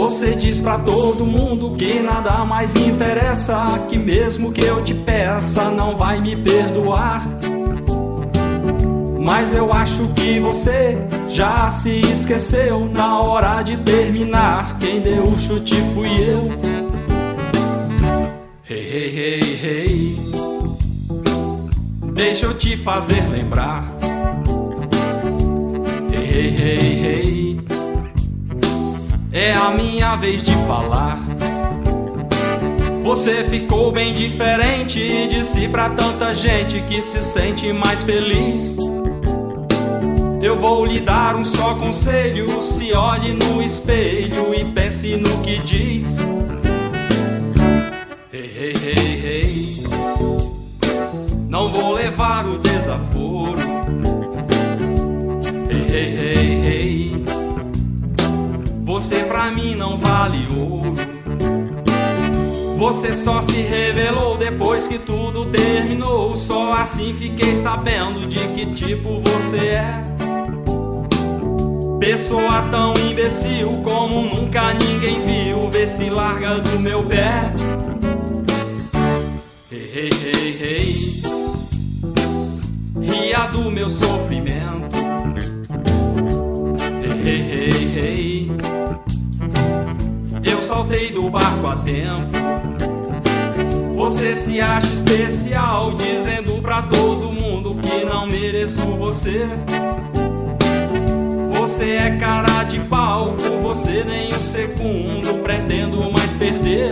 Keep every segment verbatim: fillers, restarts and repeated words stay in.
Você diz pra todo mundo que nada mais interessa, que mesmo que eu te peça não vai me perdoar. Mas eu acho que você já se esqueceu. Na hora de terminar, quem deu o chute fui eu. Hey, hey, hey, hey, deixa eu te fazer lembrar. Hey, hey, hey, hey, é a minha vez de falar. Você ficou bem diferente e disse pra tanta gente que se sente mais feliz. Eu vou lhe dar um só conselho: se olhe no espelho e pense no que diz. Hey, hey, hey, hey, não vou levar o desaforo. Hey, hey, hey, hey, você pra mim não vale ouro. Você só se revelou depois que tudo terminou. Só assim fiquei sabendo de que tipo você é. Pessoa tão imbecil como nunca ninguém viu. Vê se larga do meu pé. Hey, hey, hey, hey, ria do meu sofrimento. Hey, hey, hey, hey, eu saltei do barco a tempo. Você se acha especial, dizendo pra todo mundo que não mereço você. Você é cara de pau, por você nem um segundo pretendo mais perder.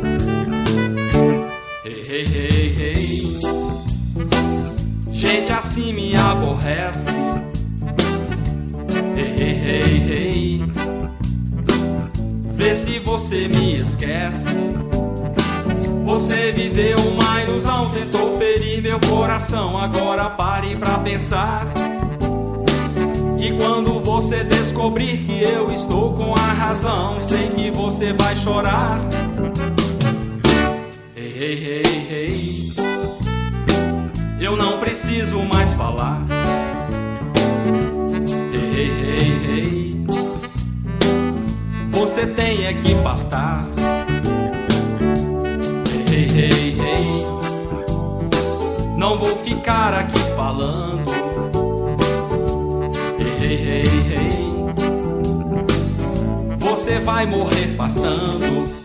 Hey, hey, hey, hey, gente assim me aborrece. Hey, hey, hey, hey, vê se você me esquece. Você viveu uma ilusão, tentou ferir meu coração. Agora pare pra pensar. E quando você descobrir que eu estou com a razão, sei que você vai chorar. Hey, hey, hey, hey, eu não preciso mais falar. Hey, hey, hey, hey, você tem é que bastar. Hey, hey, hey, hey, não vou ficar aqui falando. Hey, hey, hey, você vai morrer pastando.